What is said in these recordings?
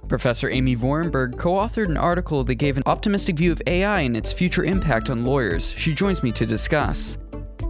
Professor Amy Vorenberg co-authored an article that gave an optimistic view of AI and its future impact on lawyers. She joins me to discuss.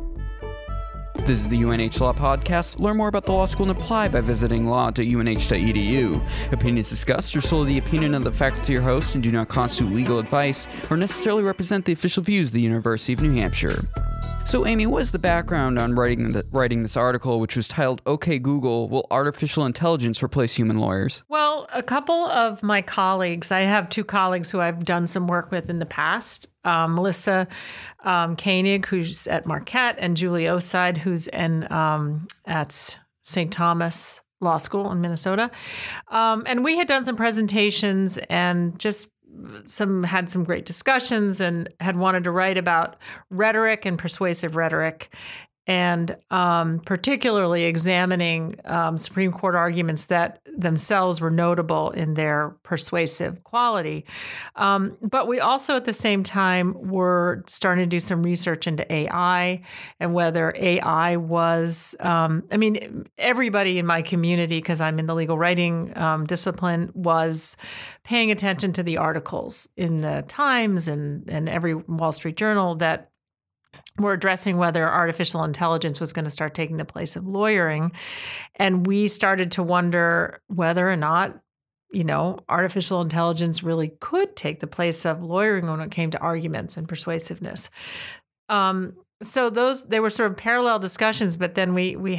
This is the UNH Law Podcast. Learn more about the law school and apply by visiting law.unh.edu. Opinions discussed are solely the opinion of the faculty or host and do not constitute legal advice or necessarily represent the official views of the University of New Hampshire. So, Amy, what is the background on writing this article, which was titled, "Okay, Google, Will Artificial Intelligence Replace Human Lawyers?" Well, a couple of my colleagues, I have two colleagues who I've done some work with in the past, Melissa Koenig, who's at Marquette, and Julie Oside, who's at St. Thomas Law School in Minnesota. And we had done some presentations and just had some great discussions and had wanted to write about rhetoric and persuasive rhetoric, and particularly examining Supreme Court arguments that themselves were notable in their persuasive quality. But we also, at the same time, were starting to do some research into AI and whether AI was, everybody in my community, because I'm in the legal writing discipline, was paying attention to the articles in the Times and every Wall Street Journal that were addressing whether artificial intelligence was going to start taking the place of lawyering. And we started to wonder whether or not, artificial intelligence really could take the place of lawyering when it came to arguments and persuasiveness. So they were sort of parallel discussions, but then we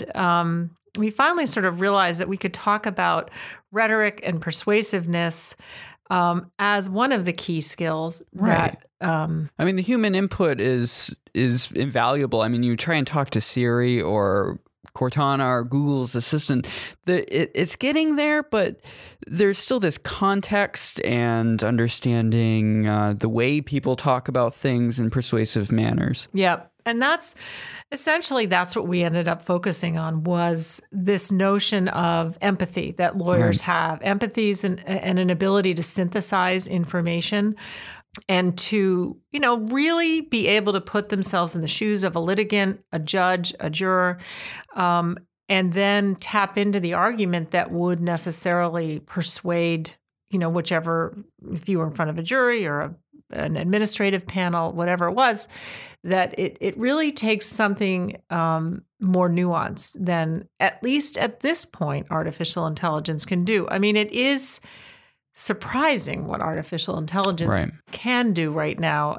finally sort of realized that we could talk about rhetoric and persuasiveness as one of the key skills. Right. That, the human input is invaluable. You try and talk to Siri or Cortana or Google's assistant. It's getting there, but there's still this context and understanding the way people talk about things in persuasive manners. Yep. And that's what we ended up focusing on, was this notion of empathy that lawyers have. Empathy and an ability to synthesize information and to, really be able to put themselves in the shoes of a litigant, a judge, a juror, and then tap into the argument that would necessarily persuade, whichever, if you were in front of a jury or an administrative panel, whatever it was, that it really takes something more nuanced than, at least at this point, artificial intelligence can do. It is surprising what artificial intelligence can do right now.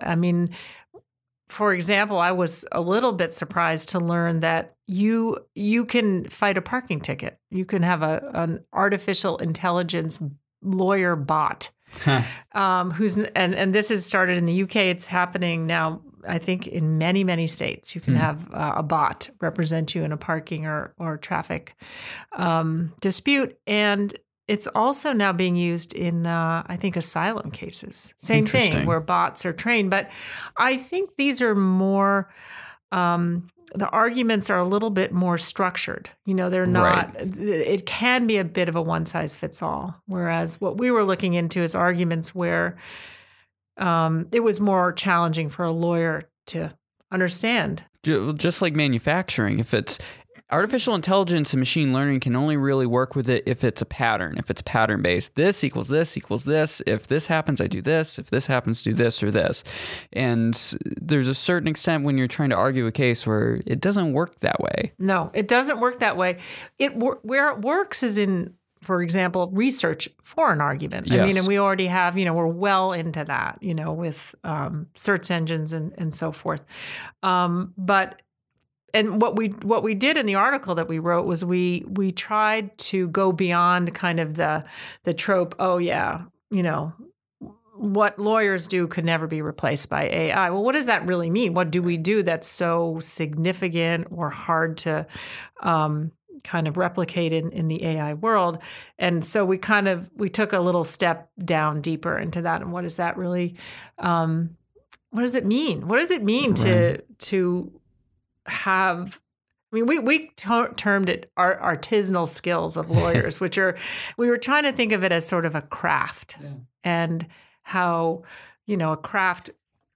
For example, I was a little bit surprised to learn that you can fight a parking ticket. You can have an artificial intelligence lawyer bot. And this has started in the UK. It's happening now, I think, in many, many states. You can have a bot represent you in a parking or traffic dispute. And it's also now being used in, I think, asylum cases. Same thing, where bots are trained. But I think these are more, the arguments are a little bit more structured. They're not, it can be a bit of a one-size-fits-all. Whereas what we were looking into is arguments where it was more challenging for a lawyer to understand. Just like manufacturing, if it's artificial intelligence and machine learning can only really work with it if it's a pattern, if it's pattern-based. This equals this equals this. If this happens, I do this. If this happens, do this or this. And there's a certain extent when you're trying to argue a case where it doesn't work that way. No, it doesn't work that way. Where it works is in, for example, research for an argument. Yes. And we already have, we're well into that, with search engines and so forth. And what we did in the article that we wrote was we tried to go beyond kind of the trope, what lawyers do could never be replaced by AI. Well, what does that really mean? What do we do that's so significant or hard to kind of replicate in the AI world? And so we took a little step down deeper into that. And what does that really, what does it mean? What does it mean to have, we termed it artisanal skills of lawyers, which we were trying to think of it as sort of a craft, and how, a craft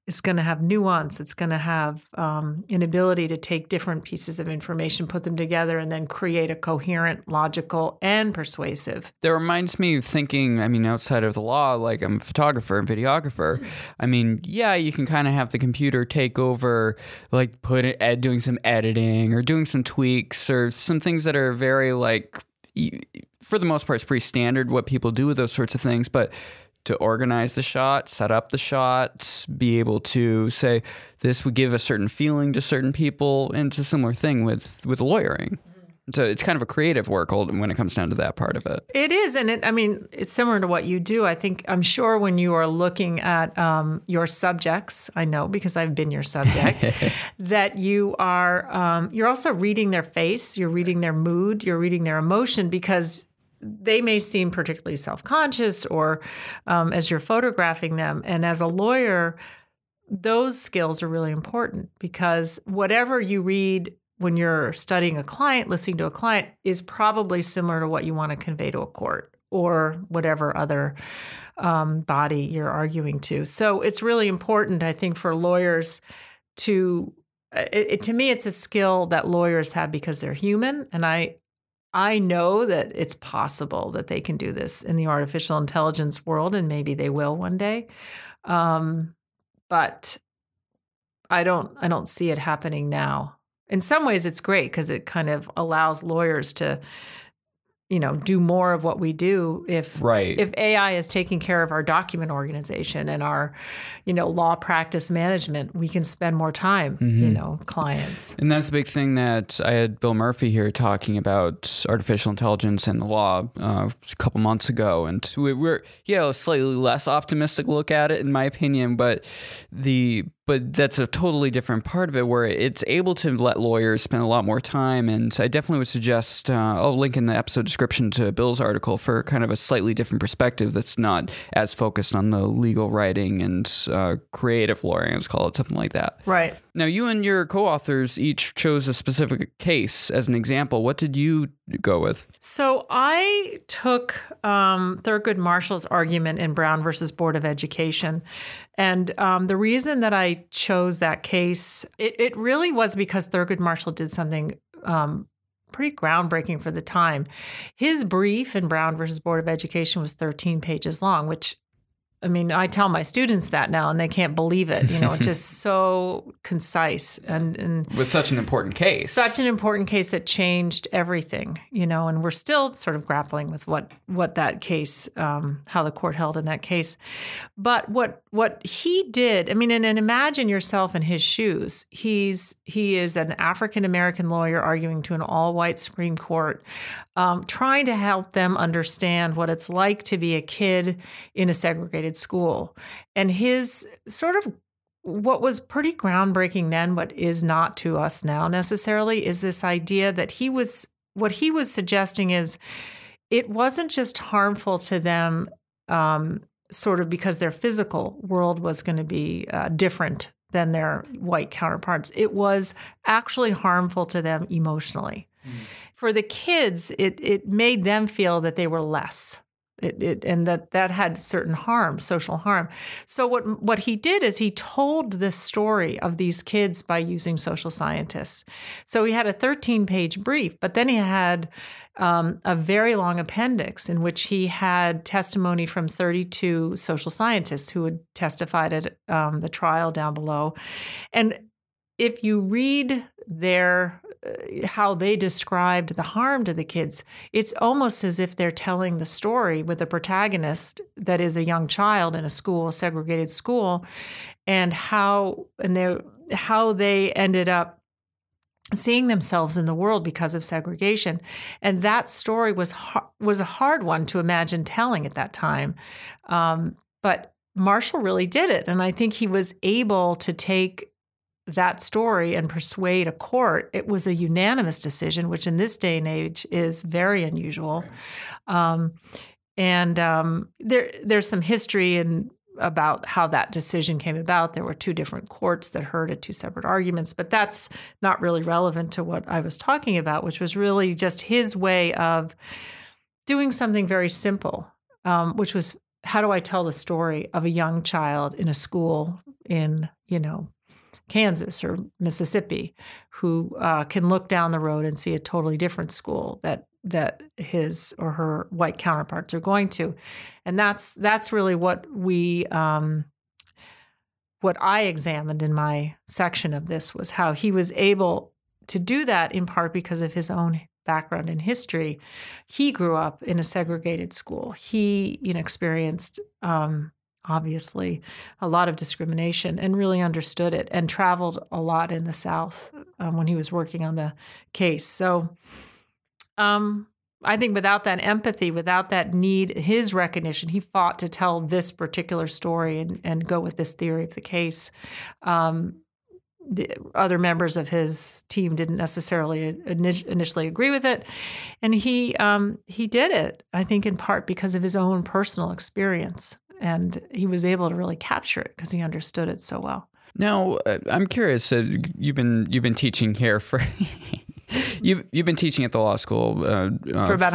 is going to have nuance. It's going to have an ability to take different pieces of information, put them together, and then create a coherent, logical, and persuasive. That reminds me of thinking, outside of the law, like I'm a photographer and videographer. You can kind of have the computer take over, like doing some editing or doing some tweaks or some things that are very for the most part, it's pretty standard what people do with those sorts of things. But to organize the shot, set up the shots, be able to say this would give a certain feeling to certain people. And it's a similar thing with lawyering. So it's kind of a creative work when it comes down to that part of it. It is. And it's similar to what you do. I'm sure when you are looking at your subjects, I know because I've been your subject, that you are, you're also reading their face, you're reading their mood, you're reading their emotion, because they may seem particularly self-conscious or as you're photographing them. And as a lawyer, those skills are really important, because whatever you read when you're studying a client, listening to a client, is probably similar to what you want to convey to a court or whatever other body you're arguing to. So it's really important, I think, for lawyers to me, it's a skill that lawyers have because they're human. And I know that it's possible that they can do this in the artificial intelligence world, and maybe they will one day. But I don't see it happening now. In some ways, it's great because it kind of allows lawyers to, do more of what we do. If AI is taking care of our document organization and our, law practice management, we can spend more time, clients. And that's the big thing that I had Bill Murphy here talking about artificial intelligence and the law a couple months ago. And we're a slightly less optimistic look at it, in my opinion, but that's a totally different part of it, where it's able to let lawyers spend a lot more time. And I definitely would suggest, I'll link in the episode description to Bill's article for kind of a slightly different perspective that's not as focused on the legal writing and creative lawyering, let's call it, something like that. Right. Now, you and your co-authors each chose a specific case as an example. What did you go with? So I took Thurgood Marshall's argument in Brown versus Board of Education. And the reason that I chose that case, it really was because Thurgood Marshall did something pretty groundbreaking for the time. His brief in Brown versus Board of Education was 13 pages long, which, I tell my students that now, and they can't believe it. It's just so concise and with such an important case. Such an important case that changed everything, and we're still sort of grappling with what that case, how the court held in that case. But what he did, and imagine yourself in his shoes. He is an African-American lawyer arguing to an all-white Supreme Court, trying to help them understand what it's like to be a kid in a segregated school. And his sort of what was pretty groundbreaking then, but is not to us now necessarily, is this idea that what he was suggesting is it wasn't just harmful to them sort of because their physical world was going to be different than their white counterparts. It was actually harmful to them emotionally. For the kids, it made them feel that they were less. And that had certain harm, social harm. So what he did is he told the story of these kids by using social scientists. So he had a 13-page brief, but then he had a very long appendix in which he had testimony from 32 social scientists who had testified at the trial down below. And if you read how they described the harm to the kids, it's almost as if they're telling the story with a protagonist that is a young child in a segregated school, and how they ended up seeing themselves in the world because of segregation. And that story was a hard one to imagine telling at that time. But Marshall really did it. And I think he was able to take that story and persuade a court. It was a unanimous decision, which in this day and age is very unusual. There's some history about how that decision came about. There were two different courts that heard it, two separate arguments, but that's not really relevant to what I was talking about, which was really just his way of doing something very simple, which was, how do I tell the story of a young child in a school in, Kansas or Mississippi who can look down the road and see a totally different school that his or her white counterparts are going to. And that's really what what I examined in my section of this, was how he was able to do that in part because of his own background in history. He grew up in a segregated school. He, experienced obviously a lot of discrimination and really understood it, and traveled a lot in the South when he was working on the case. So I think without that empathy, without that need, his recognition, he fought to tell this particular story and go with this theory of the case. The other members of his team didn't necessarily initially agree with it. And he did it, I think, in part because of his own personal experience. And he was able to really capture it because he understood it so well. Now, I'm curious. You've been teaching here for you've been teaching at the law school for about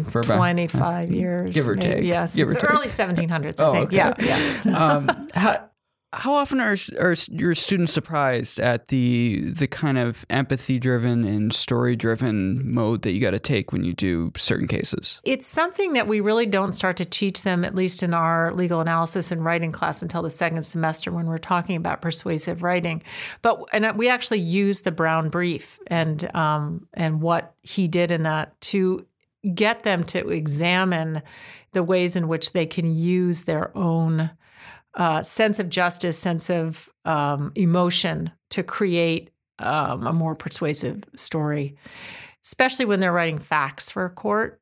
125 years, give or maybe. take. Yes, give or it's take. Early 1700s. I think. Okay. Yeah. How often are your students surprised at the kind of empathy-driven and story-driven mode that you got to take when you do certain cases? It's something that we really don't start to teach them, at least in our legal analysis and writing class, until the second semester when we're talking about persuasive writing. And we actually use the Brown brief and what he did in that to get them to examine the ways in which they can use their own sense of justice, sense of emotion to create a more persuasive story, especially when they're writing facts for a court.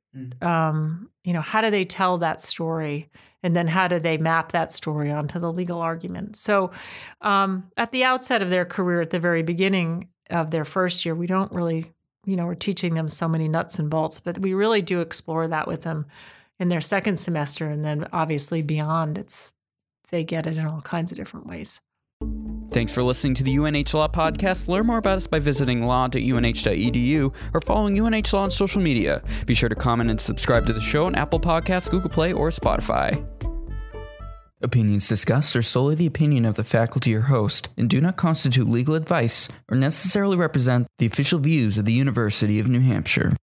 How do they tell that story? And then how do they map that story onto the legal argument? So at the outset of their career, at the very beginning of their first year, we don't really, we're teaching them so many nuts and bolts, but we really do explore that with them in their second semester. And then obviously beyond, they get it in all kinds of different ways. Thanks for listening to the UNH Law Podcast. Learn more about us by visiting law.unh.edu or following UNH Law on social media. Be sure to comment and subscribe to the show on Apple Podcasts, Google Play, or Spotify. Opinions discussed are solely the opinion of the faculty or host and do not constitute legal advice or necessarily represent the official views of the University of New Hampshire.